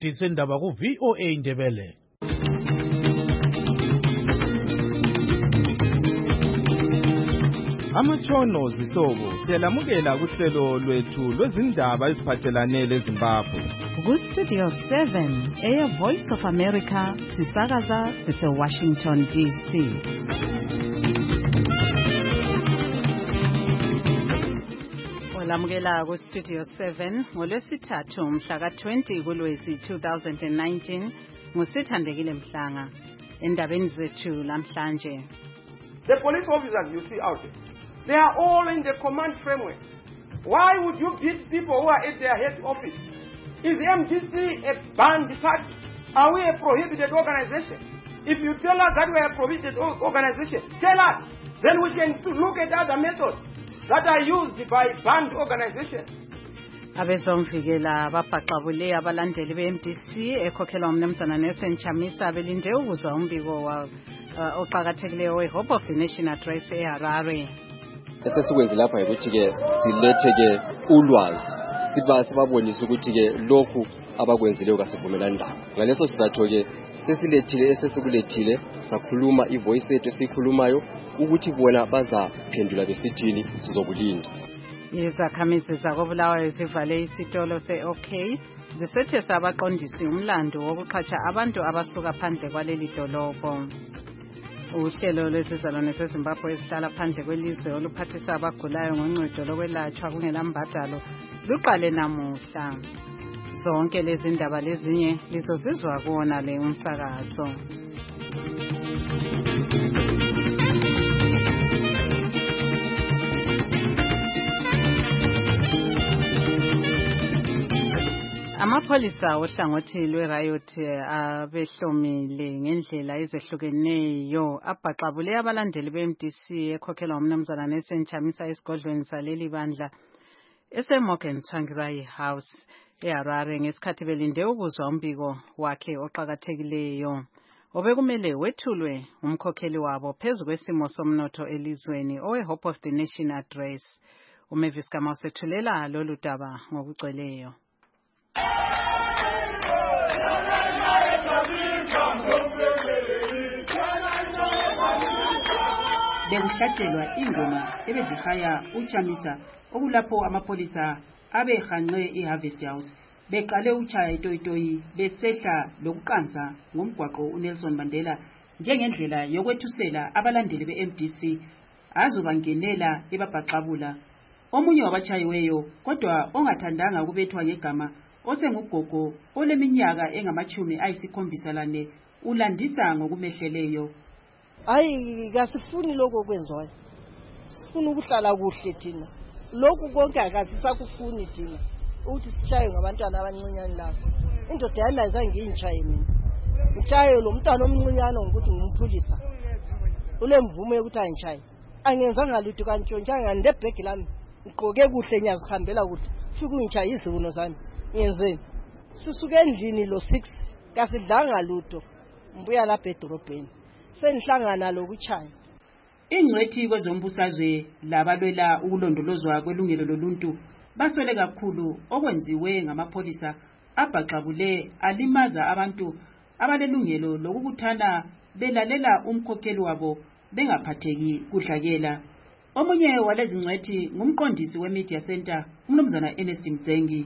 Disendaba ku VOA Indebele. Amatshono zihlobo siyalamukela kuhlelo lwethu lwezindaba eziphathelane leZimbabwe. Ku-Studio 7 Voice of America sisakaza sise-Washington DC. Olamukela ku-Studio 7 ngolwesithathu mhla ka-20 kuLwezi 2019 nguSithandekile Mhlanga. Endabeni zethu lamhlanje. The police officers you see out there, they are all in the command framework. Why would you beat people who are at their head office? Is MDC a banned party? Are we a prohibited organization? If you tell us that we are a prohibited organization, tell us. Then we can look at other methods that are used by banned organizations. Abezomvikela babhaqabule abalandeli be-MDC ekhokhelwa umnumzana Nelson Chamisa belinde ukuzwa umbiko oqhakathekileyo we-Hope of the Nation address eHarare. Esesikwenze lapha ukuthi-ke silethe-ke ulwazi sibabonise ukuthi-ke lokhu abakwenzileyo kasivumelani labo. Ngaleso sizathu-ke esesikulethile sakhuluma ivoice yethu esiyikhulumayo ukuthi bona bazaphendula besithini sizokulinda. Izakhamizi zakoBulawayo zivale isitolo se-OK zisethe sabaqondisi umlando wokuqhatsha abantu abasuka phandle kwaleli dolobho. Uhlelo lwesizalwane seZimbabwe esihlala phandle kwelizwe oluphathisa abagulayo ngoncedo lokwelatshwa kungelambadalo luqale namuhla. Zonke lezi ndaba lezinye lizozizwa kuwona le umsakazo. Amapholisa ohlangothi lwe-riot abehlomile ngendlela ezehlukeneyo abhaqabule abalandeli be-MDC ekhokhelwa umnumzana Nelson Chamisa esigodlweni saleli bandla ese-Morgan Tsvangirai House eHarare ngesikhathi belinde ukuzwa umbiko wakhe oqhakathekileyo obekumele wethulwe umkhokheli wabo phezu kwesimo somnotho elizweni owe-Hope of the Nation address. uMavis Gama usethulela lolu daba ngokugcweleyo. Bekuhlatshelwa ingoma ebezihaya uChamisa okulapho amapholisa abehanqe iHarvest House beqale uchaya itoyitoyi besehla lokuqanza ngomgwaqo uNelson Mandela njengendlela yokwethusela abalandeli beMDC azobangenela ebabhaqabula. Omunye wabachayiweyo kodwa ongathandanga ukubethwa ngegama osengugogo oleminyaka engama-74 ulandisa ngokumehleleyo. Hayi kasifuni lokho kwenziwayo. Sifuna ukuhlala kuhle thina. Lokhu konke akasisakufuni thina. Uthi sichaye ngabantwana abancinyane lapho. Indoda yami ayizange ngiyitshaye mina. Ngichaye lo mntwana omncinyane ngokuthi ngimphulisa. Ulemvumo yokuthi angichaye. Angenzanga lutho kantshontshanga ndebhegi lami. Ngigqoke kuhle nyazihambela kuhle. Fika ungichaye izibuno zami. Ngenzeni? Sisuke endlini lo 6 kasidlanga lutho. Mbuya lapha edorobheni. Senihlangana lokuchaya. Ingcwethi kwezombusazwe labalwela ukulondolozwa kwelungelo loluntu baswele kakhulu okwenziwe ngamapholisa abhaqabule alimaza abantu abalelungelo lokubuthana belalela umkhokheli wabo bengaphatheki kudlakela. Omunye walezi ngcwethi ngumqondisi weMedia Center umnumzana Ernest Mtsengi.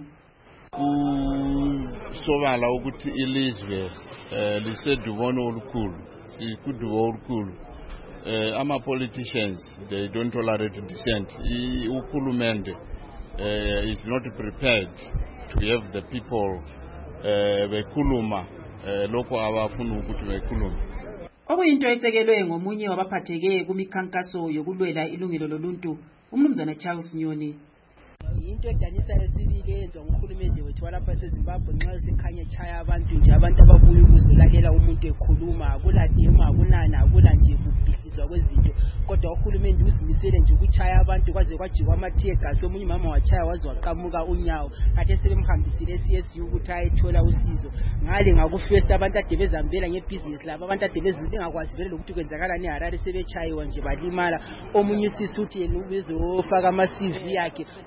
Sobala ukuthi ilizwe lisedubono olukhulu sikudubo olukhulu. Ama-politicians, they don't tolerate dissent. Uhulumende is not prepared to have the people bekhuluma lokho abafuna ukuthi bekhulume. Okuyinto esekelwe ngomunye wabaphatheke kumikhankaso yokulwela ilungelo loluntu umnumzana Charles Nyoni. Into edanisayo esibili yenziwa nguhulumende wethu walapha eZimbabwe nxa sekhanya echaya abantu nje abantu ababuya ukuzolalela umuntu ekhuluma akuladima akunana akula nje kubhidlizwa kwezinto kodwa uhulumende uzimisele nje ukuchaya abantu kwaze kwajikwa amatear gas omunye mama wachaya waze waqamuka unyawo kade sebemhambisile eCSU ukuthi ayethola usizo ngale ngakufirst abantu ade bezambela ngebusiness labo abantu ade bezingakwazi vele ukuthi kwenzakala neHarare sebechayiwa nje balimala omunye usisi uthi yena ubezofaka ama CV yakhe uvela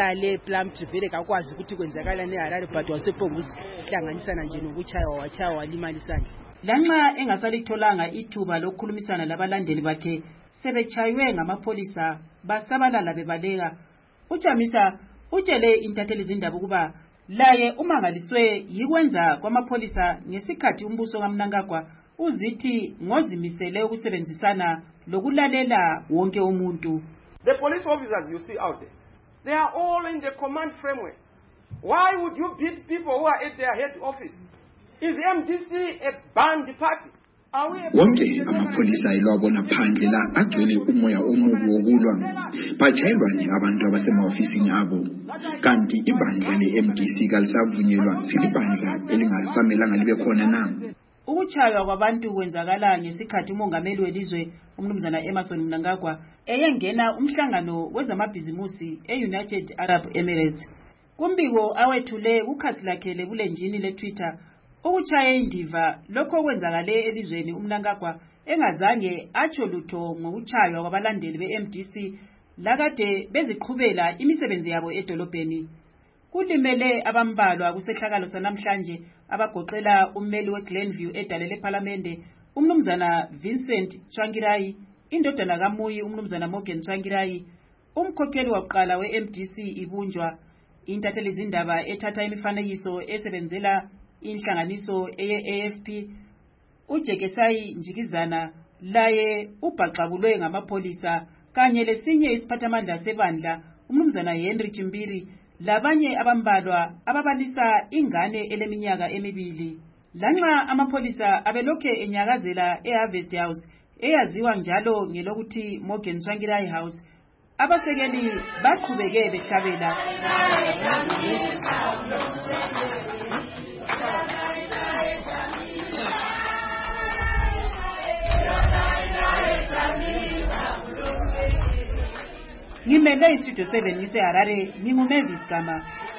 uhlale Plumtree vele kakwazi ukuthi kwenzakala neHarare but wasephonga ukuhlanganisana nje wachaya walimala isandla. Lanxa engasalitholanga ithuba lokukhulumisana labalandeli bakhe sebechaywe ngamapolisa basabalala bebaleka, uJamisa utshele intatheli zindaba ukuba laye umangaliswe yikwenza kwamapolisa ngesikhathi umbuso kaMnangagwa uzithi ngozimisele ukusebenzisana lokulalela wonke umuntu. The police officers you see out there, they are all in the command framework. Why would you beat people who are at their head office? Is MDC a banned party? Wonke amapholisa elwabona phandle la agcwele umoya omubi wokulwa, bajayelwa abantu abasemahofisini abo, kanti ibandla le-MDC kalisavunyelwa silibandla elingasamelanga libe khona na. Ukuchaywa kwabantu kwenzakala ngesikhathi umongameli welizwe umnumzana Emmerson Mnangagwa eyengena umhlangano wezamabhizimusi e-United Arab Emirates. Kumbiko awethule ukhasi lakhe lebulenjini le-Twitter ukuchaya indiva lokho kwenzakale elizweni uMnangagwa engazange atsho lutho ngokuchaywa kwabalandeli be-MDC lakade beziqhubela imisebenzi yabo edolobheni. Kulimele abambalwa kusehlakalo sanamhlanje abagoqela ummeli weGlenview edalele eParliamente umnumzana Vincent Tsvangirai, indodana kaMuyi umnumzana Morgan Tsvangirai, umkhokheli wakuqala we-MDC ibunjwa, intatheli zindaba ethatha imifanekiso esebenzela inhlanganiso eye-AFP uJekesai Njikizana laye ubhaxabulwe ngamapolisa kanye lesinye isiphathamandla sebandla umnumzana Henry Chimbiri labanye abambalwa ababalisa ingane eleminyaka emibili. Lanxa amapolisa abelokhe enyakazela eHarvest House eyaziwa njalo ngelokuthi Morgan Tsvangirai House, abasekeli baqhubeke behlabela. Ngimele iStudio 7 ngiseHarare, nginguMavis Gama.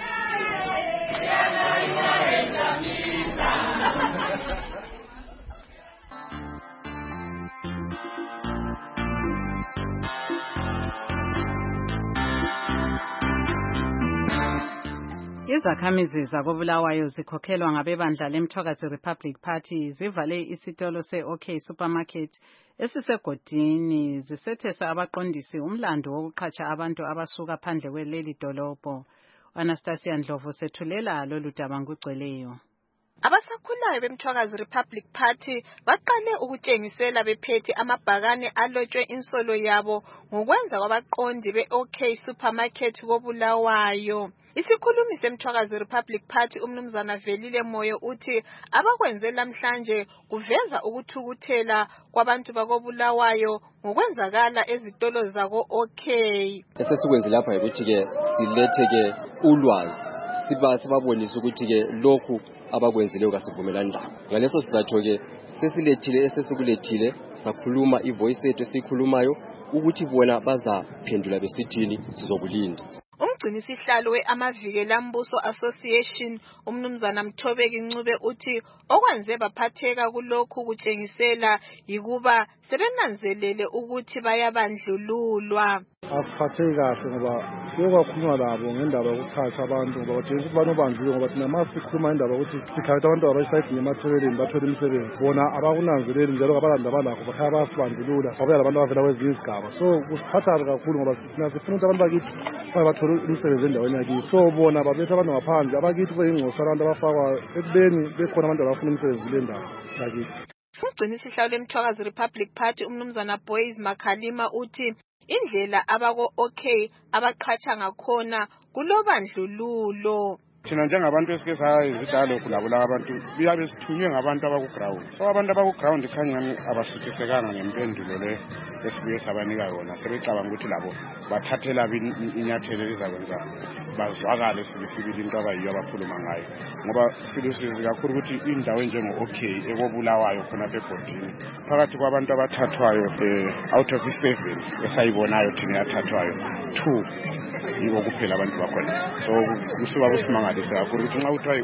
Izakhamizi zakoBulawayo zikhokhelwa ngabebandla leMthwakazi Republic Party zivale isitolo se-OK Supermarket esisegodini zisethesa abaqondisi umlando wokuqhatsha abantu abasuka phandle kweleli dolobho. Anastasia Ndlovu sethulela lolu daba ngugcweleyo. Abasakhulayo beMthwakazi Republic Party baqale ukutshengisela bephethe amabhakane alotshwe insolo yabo ngokwenza kwabaqondi be-OK Supermarket koBulawayo. Isikhulumi seMthwakazi Republic Party umnumzana Velile Moyo uthi abakwenze namhlanje kuveza ukuthukuthela kwabantu bakoBulawayo ngokwenzakala ezitolo zako OK. Esesikwenze lapha ukuthi ke silethe ke ulwazi sibabonisa ukuthi ke lokhu abakwenzileyo kasivumelani labo. Ngaleso sizathu ke sesilethile esesikulethile sakhuluma ivoice yethu esikhulumayo ukuthi bona bazaphendula besithini sizokulinda. Umgcinisihlalo we-Amavikelambuso Association umnumzana Mthobeki Ncube uthi okwenze baphatheka kulokhu kutshengisela yikuba sebenanzelele ukuthi bayabandlululwa. Asiphatheki kahle ngoba kuyokhulunywa labo ngendaba yokuthatha abantu ngoba batshengisa ukuthi banobandlululo ngoba thina masikhuluma ngendaba ukuthi sikhatha abantu abayisayidini ematholeleni bathole imisebenzi bona abakunanzeleli njalo kabalanda balakho bakhaya bayasibandlulula babuya labantu abavela kwezinye izigaba. So kusiphatha kakhulu ngoba thina sifuna ukuthi abantu bakithi bathole imisebenzi endaweni yakithi. So bona babethi abantu ngaphandle abakithi kuyingcosa abantu abafakwa ekubeni bekhona abantu abafuna imisebenzi kule ndawo yakithi. Umgcinisihlalo leMthwakazi Republic Party umnumzana Boys Makhalima uthi indlela abako-OK abaqhatsha ngakhona kulobandlululo. Thina njengabantu esike sayizidalo kulabo abantu biyabe sithunywe ngabantu abaku-ground. So abantu abaku-ground khanya abasikisekanga ngempendulo le esibuye sabanika yona. Sebecabanga ukuthi labo bathathela inyathelo elizakwenza bazwakale sibili into abayiyo abakhuluma ngayo. Ngoba silusizi kakhulu ukuthi indawo enjengo-OK ekobulawayo khona egodini phakathi kwabantu abathathwayo out of 7 esayibonayo thina yathathwayo 2 yibo kuphela abantu bakhona. So kusuka kusimangalisa kakhulu ukuthi nxa kuthiwa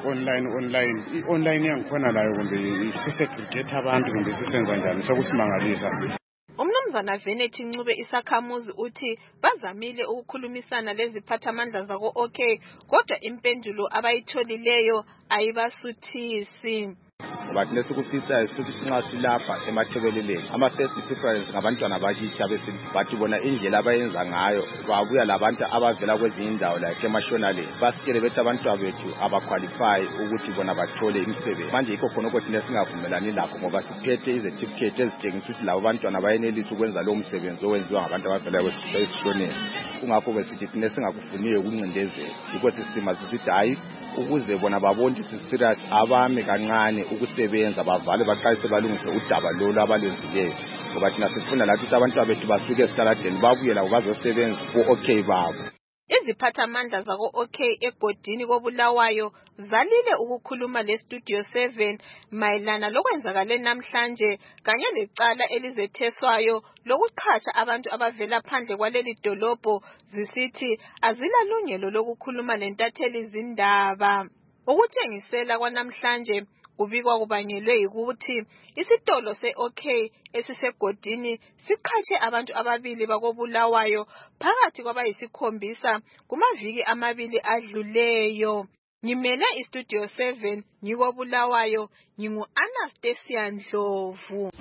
i-online yangikhona layo kumbe sisegregate abantu kumbe sisenza njani sokusimangalisa. Umnumzana Venethi Ncube isakhamuzi uthi bazamile ukukhulumisana leziphathamandla zako OK kodwa impendulo abayitholileyo ayibasuthisi. Bathi nesikufisayo futhi sinxa silapha emathebeleleni ama-first preference ngabantwana bakithi bathi bona indlela abayenza ngayo babuya labantu abavela kwezinye indawo like emashonaleni basikele bethi abantwana bethu abaqualify ukuthi bona bathole imisebenzi. Manje yikho khona ukuthi nesingavumelani lakho ngoba siphethe izetifikhethi ezitshengisa ukuthi labo bantwana bayenelisa ukwenza lowo msebenzi owenziwa ngabantu abavela esishoneni. Kungakho-ke sithi thina singakufuniyo ukuncindezela yikho sisima sisithi hayi ukuze bona babone sisirious abame kancane ukusebenza bavale baqalise balungise udaba lolu abalwenzileyo ngoba thina sifuna lathi ukuthi abantwana bethu basuke esitaladeni babuye labo bazosebenza ku-OK babo. Iziphathamandla zako OK egodini koBulawayo zalile ukukhuluma leStudio 7 mayelana lokwenzakale namhlanje kanye lecala elizetheswayo lokuqhatsha abantu abavela phandle kwaleli dolobho zisithi azilalungelo lokukhuluma lentatheli zindaba. Ukutshengisela kwanamhlanje kubikwa kubangelwe yikuthi isitolo se-OK esisegodini siqhatshe abantu ababili bakoBulawayo phakathi kwabayisikhombisa kumaviki amabili adluleyo. Ngimele iStudio 7 ngikoBulawayo ngingu-Anastasia Ndlovu.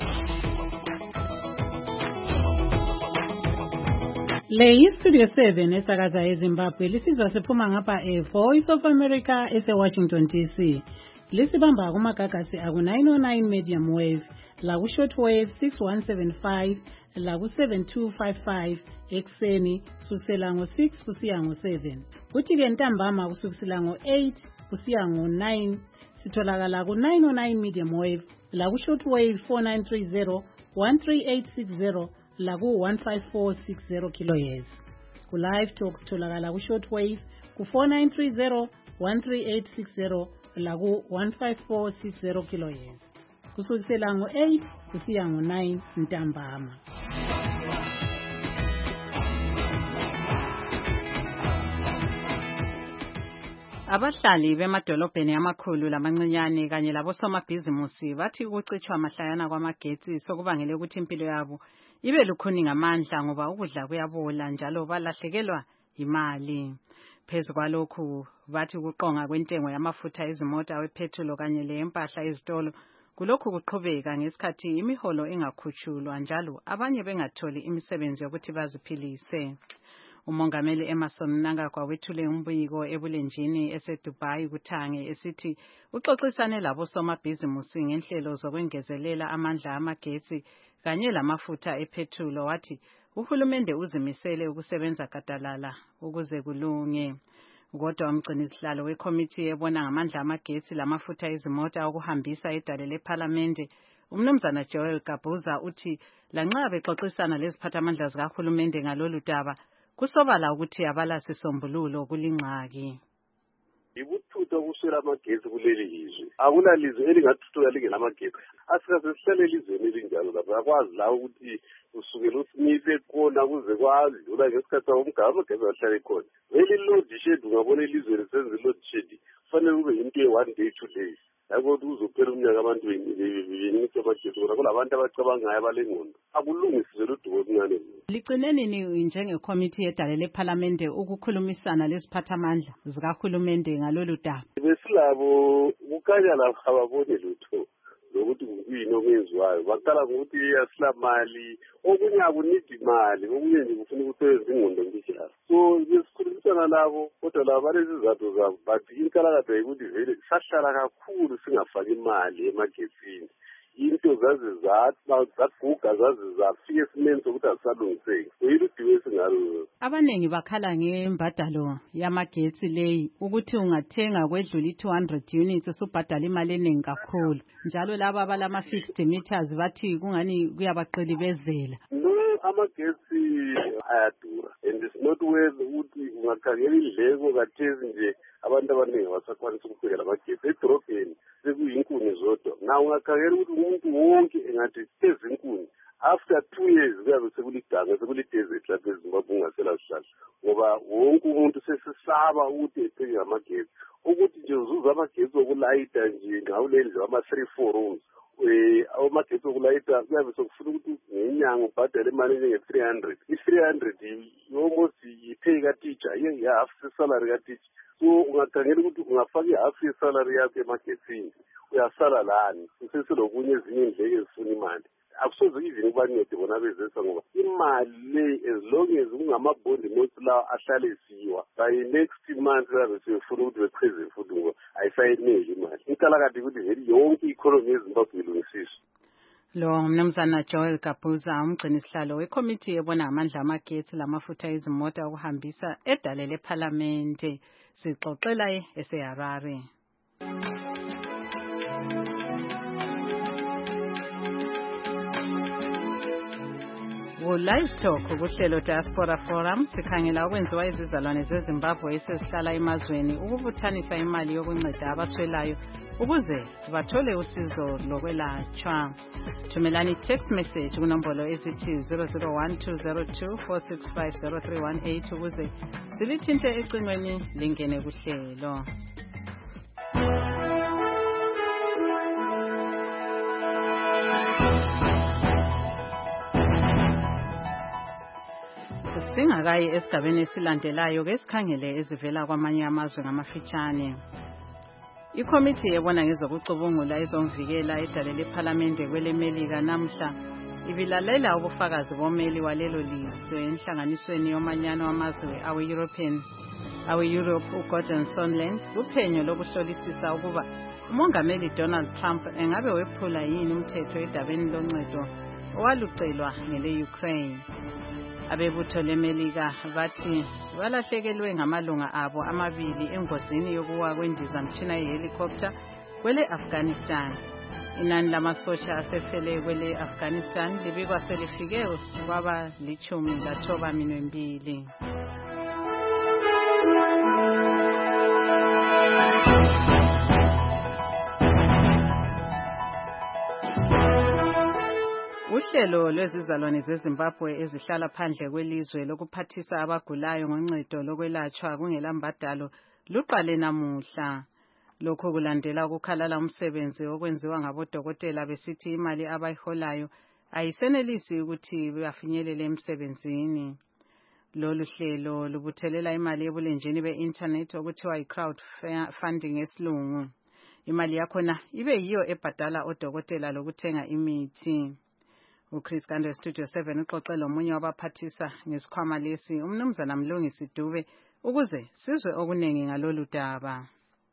Le iStudio 7 esakaza eZimbabwe lisizwa siphuma ngapha Voice of America ese-Washington DC. Lisibamba kumagagasi aku-909 medium wave, laku-short wave 6175, laku-7255 ekseni kusukela ngo-6 kusiya ngo-7. Kuthi-ke ntambama kusukela ngo-8 kusiya ngo-9 sitholakala ku-909 medium wave, laku-short wave 4930, 13860, laku-15460 kHz. Ku-live talk sitholakala ku-short wave ku-4930, 13860, laku-15460 kHz. Kusukela ngo-8 kusiya ngo-9 ntambama. Abahlali bemadolobheni amakhulu lamancinyane kanye labosomabhizimusi bathi ukucitshwa mahlayana kwamagetsi sokubangele ukuthi impilo yabo ibe lukhuni ngamandla ngoba ukudla kuyabola njalo balahlekelwa imali. Phezu kwalokhu bathi ukuqonga kwentengo yamafutha ezimota wepetrol kanye lempahla ezitolo kulokhu kuqhubeka ngesikhathi imiholo engakhutshulwa njalo abanye bengatholi imisebenzi yokuthi baziphilise. Umongameli Emmerson Mnangagwa wethule umbiko ebulenjini eseDubai kuThange esithi uxoxisane labosomabhizimusi ngenhlelo zokwengezelela amandla amagetsi kanye lamafutha epetrol wathi uhulumende uzimisele ukusebenza gadalala ukuze kulunge. Kodwa umgcinisihlalo wekomiti ebona ngamandla amagetsi lamafutha ezimota okuhambisa edale leParliamente umnumzana Joel Gabuza uthi lanxa bexoxisana leziphathamandla zikahulumende ngalolu daba kusobala ukuthi abalasisombululo kulingxaki. Ibuthutha ukuswela amagetsi kuleli lizwe. Akunalizwe elingathuthuka lingenamagetsi. Asikaze sihlale elizweni elinjalo lapho akwazi la ukuthi kusukela uSmith ekhona kuze kwadlula ngesikhathi somgaba amagetsi ahlale khona. Vele load shed ungabona elizweni senze load shed kufanele kube into ye-1 day 2 days. Yabo uzophela umnyaka abantu bengithi amagetsi bona kulabantu abacabangayo abalengqondo. Akulungiswe lodumo oluncane. Ligcine nini njengekomiti yedale leParliamente ukukhulumisana leziphathamandla zikahulumende ngalolu daba? Besilabo kukhanya lapha ababone lutho lokuthi kuyini okwenziwayo. Baqala ngokuthi asilamali, okunye akunidi imali, okunye nje kufuna ukusebenza ingqondo njalo. So besikhulumisana labo kodwa labo balezizathu zabo but inkalakatha yikuthi vele sahlala kakhulu singafaki imali emagetsini. Into zaguga zafika esimeni sokuthi azisalungiseki. Uyiludiwe esingalo. Abanengi bakhala ngembadalo yamagetsi leyi ukuthi ungathenga kwedlula i-200 units usubhadala imali eningi kakhulu. Njalo laba abalama fixed meters bathi kungani kuyabaqilibezela. No, amagetsi ayadura and it's not worth ukuthi ungakhangela indleko kathezi nje abantu abaningi abasakwanisa ukuphekela amagetsi edorobheni sekuyinkuni zodwa. Na ungakhangela ukuthi umuntu wonke engathi ezinkuni after 2 years kuyabe sekulidanga sekulidesert lapha eZimbabwe ungasela sihlahla ngoba wonke umuntu sesisaba ukuthi epheke amagetsi ukuthi nje uzuza amagetsi okulayita nje ngawulendlu ama 3-4 rooms awumagetsi okulayita kuyabe sokufuna ukuthi ngenyanga ubhadale imali njenge-300. I-300 almost yi-pay ka-teacher, i-half salary ka-teacher. So ungakhangela ukuthi ungafaka i-half yesalary yakho emagetsini, uyasala lani, usesilokunye ezinye indleko ezifuna imali. Akusoze even ubancede bona bezesa ngoba imali le as long as kungamabondi most lawa ahlale esiwa by next month labe sefuna ukuthi beqheze futhi ngoba ayisayeneli imali. Inkalakade ukuthi vele yonke i-economy yeZimbabwe ilungisiswe. Lo mnumzana Joel Gabuza umgcini isihlalo wekomiti ebona amandla amagetsi lamafutha ezimota okuhambisa edale leParlamente. Sixoxela eseHarare. Live talk kuhlelo Diaspora Forum sikhangela okwenziwa izizalwane zeZimbabwe esezihlala emazweni ukubuthanisa imali yokunceda abaswelayo ukuze bathole usizo lokwelatshwa. Thumelani text message kunombolo ezithi 001202465038 ukuze silithinte ecingweni lingene kuhlelo. Singakayi esigabeni esilandelayo ke sikhangele ezivela kwamanye amazwe ngamafitshane. Ikomiti ebona ngezokucubungula ezomvikela edale leParlamente kweleMelika namhla ibilalela ubufakazi bomeli walelo lizwe enhlanganisweni yomanyano wamazwe awe-Europe uGordon Sondland kuphenyo lokuhlolisisa ukuba umongameli Donald Trump engabe wephula yini umthetho edabeni loncedo owalucelwa ngele-Ukraine. Abebutho leMelika bathi balahlekelwe ngamalunga abo amabili engozini yokuwa kwendizamtshina yehelicopter kwele Afghanistan. Inani lamasosha asefele kwele Afghanistan libikwa selifike kwaba 12. Uhlelo lwezizalwane zeZimbabwe ezihlala phandle kwelizwe lokuphathisa abagulayo ngoncedo lokwelatshwa kungelambadalo luqale namuhla. Lokho kulandela ukukhalala umsebenzi okwenziwa ngabodokotela besithi imali abayiholayo ayisenelisi ukuthi bafinyelele emsebenzini. Lolu hlelo lubuthelela imali ebulenjini be-internet okuthiwa i-crowdfunding esilungu. Imali yakhona ibe yiyo ebhadala odokotela lokuthenga imithi. uChris Gande Studio 7 uxoxela omunye wabaphathisa ngesikhwama lesi umnumzana Mlungisi Dube ukuze sizwe okunengi ngalolu daba.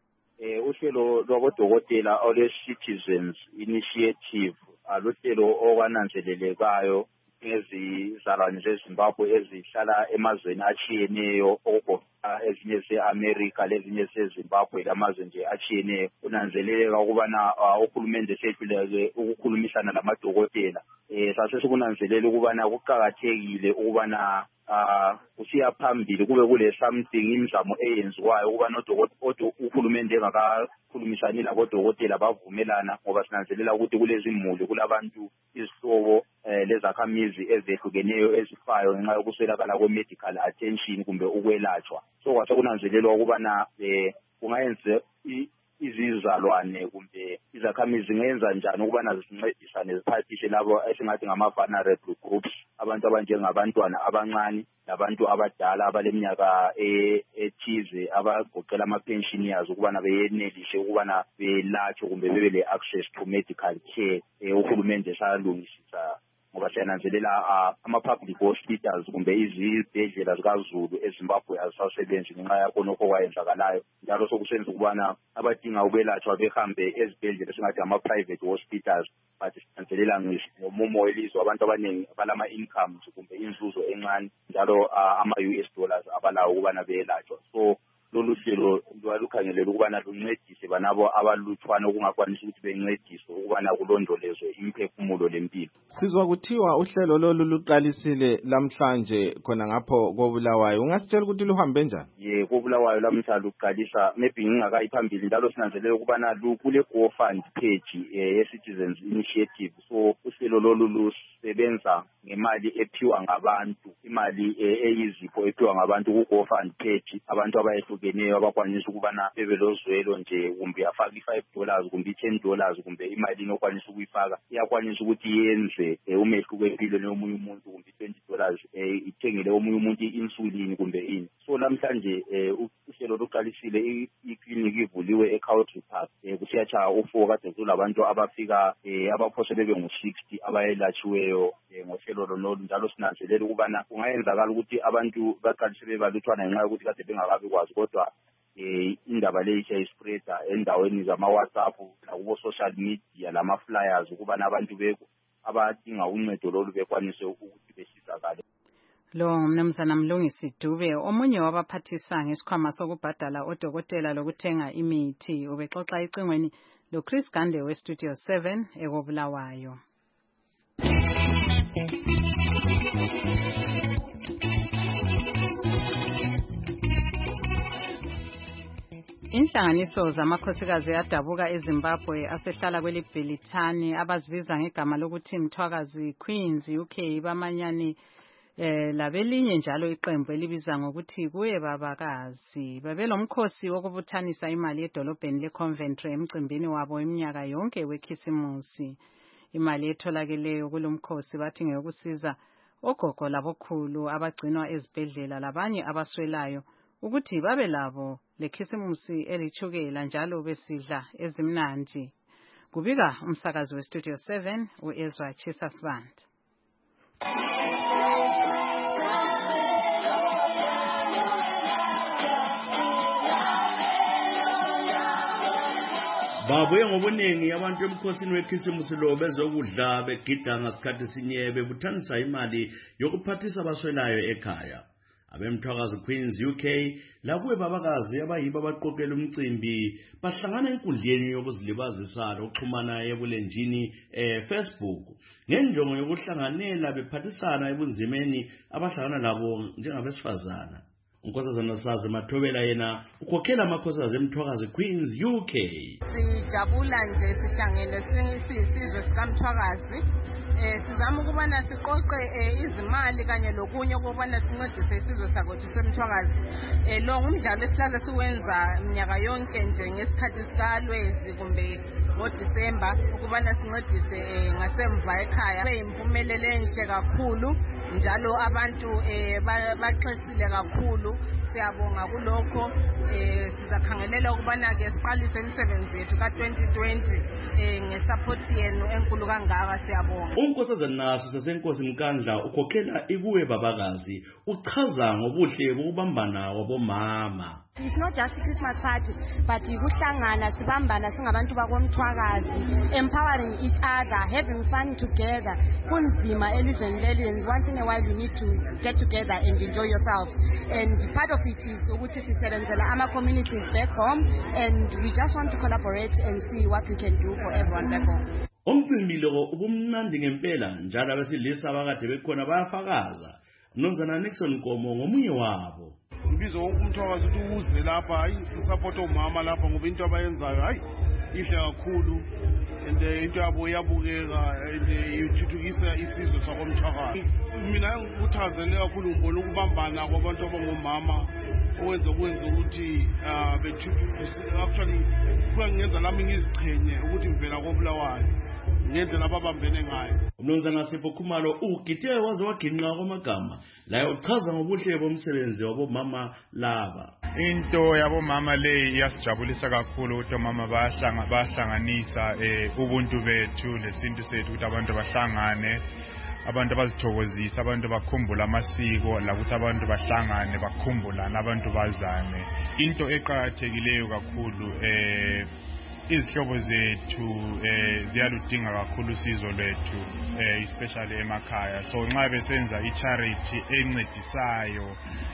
Uhlelo lwabodokotela ole-Citizens Initiative aluhlelo okwananzelelekayo ngezizalwane zeZimbabwe ezihlala emazweni atshiyeneyo okugoqela ezinye ze-America lezinye zeZimbabwe lamazwe nje atshiyeneyo. Kunanzeleleka ukubana uhulumende sehluleke ukukhulumisana lamadokotela. Sasikunanzelela ukubana kuqakathekile ukubana kusiya phambili kube kule something imizamo eyenziwayo ukubana uhulumende engakakhulumisani labodokotela bavumelana ngoba sinanzelela ukuthi kulezimuli kulabantu izihlobo lezakhamizi ezehlukeneyo ezifayo ngenxa yokuswelakala kwe-medical attention kumbe ukwelatshwa. So kwasekunanzelelwa ukubana kungayenze izizalwane kumbe izakhamizi zingenza njani ukubana zincedisane ziphathise labo esingathi ngama-vulnerable groups, abantu abanjengabantwana abancane labantu abadala abaleminyaka ethize abagoqela ama-pensioners ukubana beyenelise ukubana belatshwe kumbe bebe le-access to medical care. Uhulumende salungisisa ngoba siyananzelela ama-public hospitals kumbe izibhedlela zikaZulu eZimbabwe azisasebenzi ngenxa yakhonokho kwayenzakalayo. Njalo sokusenza ukubana abadinga ukwelatshwa behambe ezibhedlela esingathi ama-private hospitals, but sinanzelela ngomumo welizwe abantu abaningi balama-incomes kumbe inzuzo encane njalo ama-US dollars abalawo ukubana beyelatshwa. So lolu hlelo lwalukhangelela ukubana luncedise banabo abalutshwana okungakwanisi ukuthi bencediswe ukubana kulondolezwe imphefumulo lempilo. Sizwa kuthiwa uhlelo lolu luqalisile lamhlanje khona ngapho koBulawayo. Ungasitshela ukuthi luhambe njani? KoBulawayo lamhla luqalisa maybe ngingakayi phambili njalo sinanzelela ukubana kule GoFund page ye-Citizens Initiative. So uhlelo lolu lusebenza ngemali ephiwa ngabantu, imali eyizipho ephiwa ngabantu ku-GoFund page, abantu abayehlukeneyo abalingeneyo abakwanisa ukubana bebelozwelo nje kumbe afake $5 kumbe $10 kumbe imali inokwanisa ukuyifaka iyakwanisa ukuthi yenze umehluko empilweni yomunye umuntu kumbe $20 ithengele omunye umuntu i-insulin kumbe ini. So namhlanje uhlelo luqalisile iklinikhi ivuliwe eCountry Park kusiyatshaya u4 kade kulabantu abafika abaphose bebe ngu-60 abayelatshiweyo ngohlelo lonolu njalo sinanzelela ukubana kungayenzakala ukuthi abantu baqalise bebaluthwana ngenxa yokuthi kade bengakabi kwazi kodwa indaba leyi siyayispreada endaweni zama-WhatsApp nakubo-social media lama-flyers ukubana abantu abadinga uncedo lolu bekwanise ukuthi besizakale. Lo mnumzana Mlungisi Dube omunye wabaphathisa ngesikhwama sokubhadala odokotela lokuthenga imithi ubexoxa icingweni lo Chris Gande we Studio 7 ekobulawayo. Inhlanganiso zamakhosikazi adabuka eZimbabwe asehlala kwelibhelithani abazibiza ngegama lokuthi Mthwakazi Queens UK bamanyani labelinye njalo iqembu elibiza ngokuthi kuye babakazi babelomkhosi wokubuthanisa imali edolobheni leCoventry emcimbini wabo iminyaka yonke wekhisimusi. Imali etholakeleyo kulomkhosi bathi ngeyokusiza ogogo labokhulu abagcinwa ezibhedlela labanye abaswelayo ukuthi babe labo lekhisimusi elithukela njalo besidla ezimnandi. Kubika umsakazi we Studio 7 uEzra Chisasband. Babuye ngobuningi abantu emkhosini wekhisimusi lo bezokudla begida ngasikhathi sinye bebuthanisa imali yokuphathisa abaswelayo ekhaya. Abemthwakazi Queens UK lakuwe babakazi abayibo abaqoqela umcimbi bahlangana enkundleni yokuzilibazisa lokuxhumana ebulenjini Facebook ngenjongo yokuhlanganela bephathisana ebunzimeni abahlangana labo njengabesifazana. Unkosazana Sazi Mathobela yena ukhokhela amakhosazi emthwakazi Queens UK. Sijabula nje sihlangene sisizwe sikamthwakazi sizama ukubana siqoqe izimali kanye lokunye ukubana sincedise isizwe sakwethu semthwakazi. Lo ngumdlalo esihlala siwenza minyaka yonke nje ngesikhathi sikalwezi kumbe ngoDisemba ukubana sincedise ngasemva ekhaya. Beyimpumelelo enhle kakhulu njalo abantu baxesile kakhulu. Siyabonga kulokho sizakhangelela ukubana ke siqalise imisebenzi yethu ka2020 ngesupport yenu enkulu kangaka siyabonga. Unkosazana sasenkosi Mkandla ukhokhela ikuwe babakazi uchaza ngobuhle bokubambana kwabomama. It's not just a Christmas party, but ukuhlangana sibambana singabantu bakomthwakazi, empowering each other, having fun together. Kunzima elizweni leli, and once in a while you need to get together and enjoy yourselves. And part of it is ukuthi sisebenzela ama communities back home, and we just want to collaborate and see what we can do for everyone back home. Umcimbi lo ubumnandi ngempela njalo abesilisa abakade bekhona bayafakaza. Mnumzana Nixon Nkomo ngomunye wabo. Ngibizo wonke umthwakazi ukuthi uze lapha hayi sisupport omama lapha ngoba into abayenzayo hayi ihle kakhulu and into yabo iyabukeka and ithuthukisa isizwe sakomthwakazi. Mina ngikuthazele kakhulu ngibona ukubambana kwabantu abangomama owenza ukuthi bethuthukise actually kuyangenza nami ngiziqhenye ukuthi ngivela koBulawayo ngendlela ababambene ngayo. Umnumzana Sipho Khumalo ugithe waze waginqa kwamagama la uchaza ngobuhle bomsebenzi wabomama laba. Into yabomama le iyasijabulisa kakhulu ukuthi omama bahlanganisa ubuntu bethu lesintu sethu ukuthi abantu bahlangane, abantu bazithokozisa, abantu bakhumbula amasiko lakuthi abantu bahlangane bakhumbulana, abantu bazane. Into eqhakathekileyo kakhulu izihlobo zethu ziyaludinga kakhulu usizo lwethu especially emakhaya. So nxa besenza i-charity encedisayo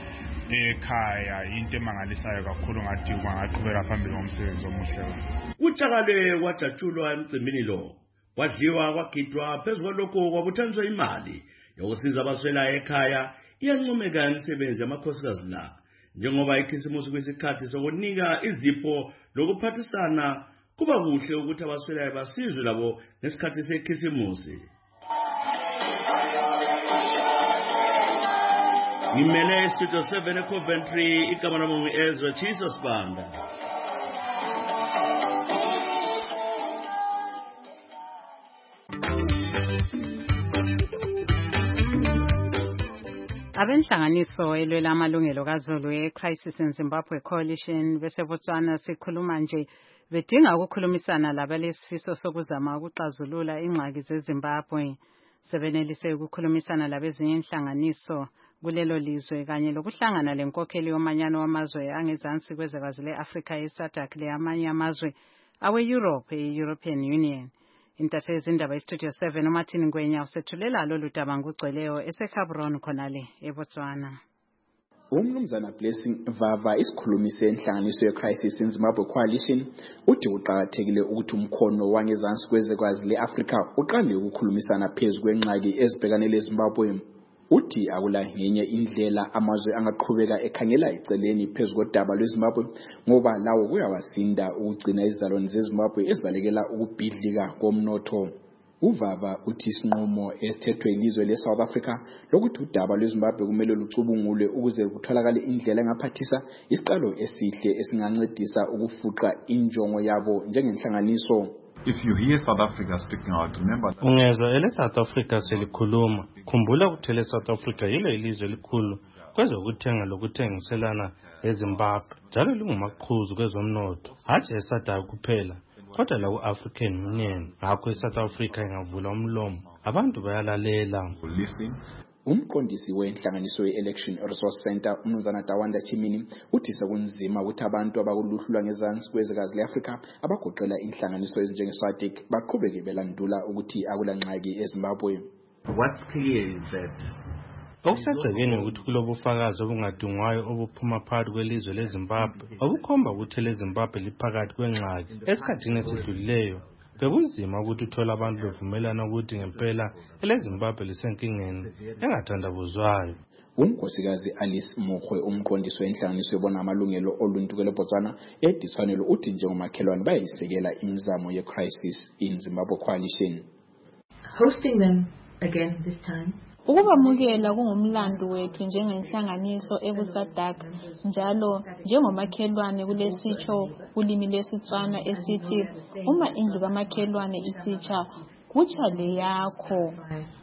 ekhaya into emangalisayo kakhulu ngathi bangaqhubeka phambili ngomsebenzi omuhle. Utshakale kwajatshulwa emcimbini lo. Kwadliwa kwagidwa phezulu kwalokho kwabuthaniswa imali yokusiza abaswelayo ekhaya iyancomeka imisebenzi yamakhosikazi la. Njengoba ikhisimusi kwesikhathi sokunika izipho lokuphathisana kuba kuhle ukuthi abaswelayo basizwe labo nesikhathi sekhisimusi. ngimele Studio 7 eCoventry, igama lami ngu-Ezra Chisa Sibanda. Abenhlanganiso elwela amalungelo kaZulu e-Crisis in Zimbabwe Coalition bese Botswana sikhuluma nje bedinga ukukhulumisana labalesifiso sokuzama ukuxazulula ingxaki zeZimbabwe. Sebenelise ukukhulumisana labezinye inhlanganiso kulelo lizwe kanye lokuhlangana lenkokheli yomanyano wamazwe angezansi kwezwekazi le-Afrika ye-SADC le-amanye amazwe awe-Europe e-European Union. Intatheli zindaba iStudio 7 uMartin Ngwenya usethulela lolu daba ngugcweleyo eseCameroon khonale eBotswana. Umnumzana Blessing Vava isikhulumi senhlanganiso ye-Crisis in Zimbabwe Coalition uthi kuqakathekile ukuthi umkhono wangezansi kwezwekazi le-Afrika uqale ukukhulumisana phezu kwengxaki ezibhekane leZimbabwe. Uthi akula ngenye indlela amazwe angaqhubeka ekhangela eceleni phezu kodaba lweZimbabwe ngoba lawo kuyawasinda ukugcina izizalwane zeZimbabwe ezibalekela ukubhidlika komnotho. Uvava uthi isinqumo esithethwe ilizwe leSouth Africa lokuthi udaba lweZimbabwe kumele lucubungulwe ukuze kutholakale indlela engaphathisa isiqalo esihle esingancedisa ukufuqa injongo yabo njengenhlanganiso. If you hear South Africa speaking out, remember that ungezwa ele South Africa selikhuluma, khumbula ukuthi ele South Africa yilo ilizwe elikhulu kwezokuthenga lokuthengiselana eZimbabwe, njalo lingumaqhuzu kwezomnotho, hatshi eSADC kuphela, kodwa la ku-African Union. Ngakho iSouth Africa ingavula umlomo, abantu bayalalela. Umqondisi wenhlanganiso ye-Election Resource Center uMnumzana Tawanda Chimini uthi sekunzima ukuthi abantu abakuluhlu lwangezansi kwezwekazi le-Afrika abagoqela inhlanganiso ezinjenge-SADC baqhubeke belandula ukuthi akulanxaki eZimbabwe. What's clear is that okusegcekeni ukuthi kulobufakazi obungadungwayo obuphuma phakathi kwelizwe leZimbabwe obukhomba ukuthi leZimbabwe liphakathi kwengxaki. Esikhathini esidlulileyo bekunzima ukuthi uthola abantu bevumelana ukuthi ngempela eleZimbabwe lisenkingeni engathandabuzwayo. Unkosikazi Alice Mokhwe umqondisi wenhlanganiso ebona amalungelo oluntu kweleBotswana ediswanelo uthi njengomakhelwane bayisekela imizamo ye-Crisis in Zimbabwe Coalition. Hosting them again this time. Ukubamukela kungumlando wethu njengenhlanganiso eku-SADC njalo njengomakhelwane kulesitsho ulimi lesiTswana esithi uma indlu kamakhelwane isitsha kutsha le yakho.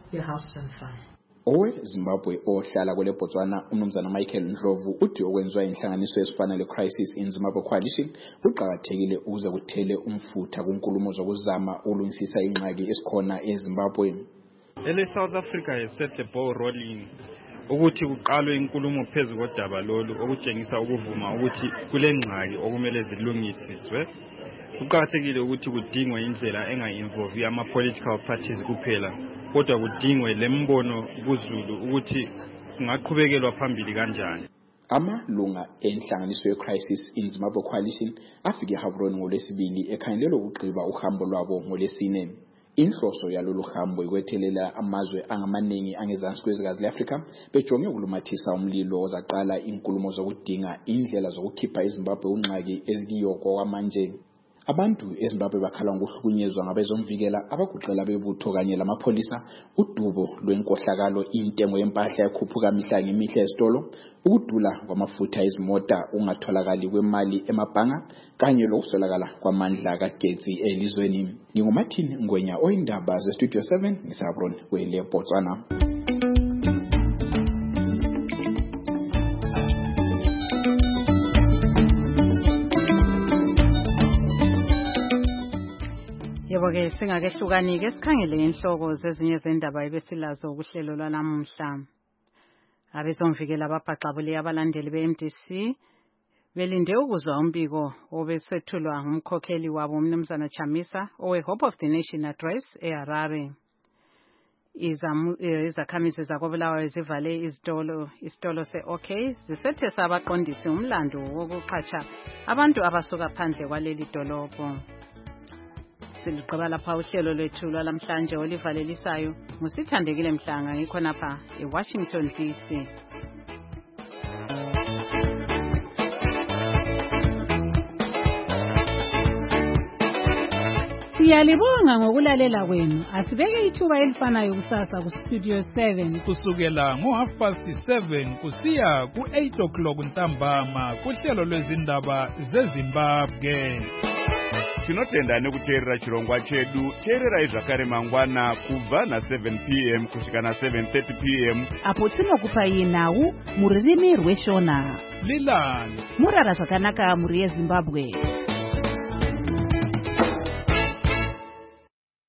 Owe-Zimbabwe ohlala kweleBotswana uMnumzana Michael Ndlovu uthi okwenziwa inhlanganiso esifana le-Crisis in Zimbabwe Coalition kuqakathekile ukuze kuthele umfutha kunkulumo zokuzama ukulungisisa ingxaki esikhona eZimbabwe. Ele South Africa has set the ball rolling ukuthi kuqalwe inkulumo phezu kodaba lolu okutshengisa ukuvuma ukuthi kule ngxaki okumele zilungisiswe. Kuqakathekile ukuthi kudingwe indlela enga-involve ama-political parties kuphela, kodwa kudingwe lembono kuZulu ukuthi kungaqhubekelwa phambili kanjani. Amalunga enhlanganiso ye-Crisis in Zimbabwe Coalition afike eGaborone ngolwesibili ekhangelelwe ukugqiba uhambo lwabo ngolwesine. Inhloso yalolu hambo ikwethelela amazwe angamaningi angezansi kwezwekazi le-Afrika bejonge ukulumathisa umlilo ozaqala inkulumo zokudinga indlela zokukhipha iZimbabwe unxaki ezikiyo kwamanje. Abantu eZimbabwe bakhala ngokuhlukunyezwa ngabezomvikela abaguqela bebutho kanye lamapholisa, udubo lwenkohlakalo, intengo yempahla ekhuphuka mihla ngemihla ezitolo, ukudula kwamafutha ezimota, ungatholakali kwemali emabhanga kanye lokuswelakala kwamandla kagetsi elizweni. NginguMartin Ngwenya oyindaba zeStudio 7 ngisabrone kweleBotswana. Yebo-ke singakehlukani-ke sikhangele inhloko zezinye zendaba ebesilazo kuhlelo lwanamuhla. Abezomvikela ababhaxabule abalandeli be-MDC belinde ukuzwa umbiko obesethulwa ngumkhokheli wabo uMnumzana Chamisa owe-Hope of the Nation Address eHarare. Izakhamizi zakoBulawayo zivale isitolo se-OK zisethesa abaqondisi umlando wokuqhatsha abantu abasuka phandle kwaleli dolobho. Siliqaba lapha uhlelo lwethu lwalamhlanje olivalelisayo ngusithandekile Mhlanga ngikhonapha eWashington DC. Siyalibonga ngokulalela kwenu. Asibeke ithuba elifanayo kusasa ku Studio 7 kusukela ngo7:30 kusiya ku8 ntambama kuhlelo lwezindaba zeZimbabwe. Tinotenda nekuteerera chirongwa chedu. Teerera zvakare mangwana kubva na7 p.m. kusvika na7:30 p.m. apo tinokupai nhau mururimi rweshona. Lilani murara zvakanaka muri yeZimbabwe.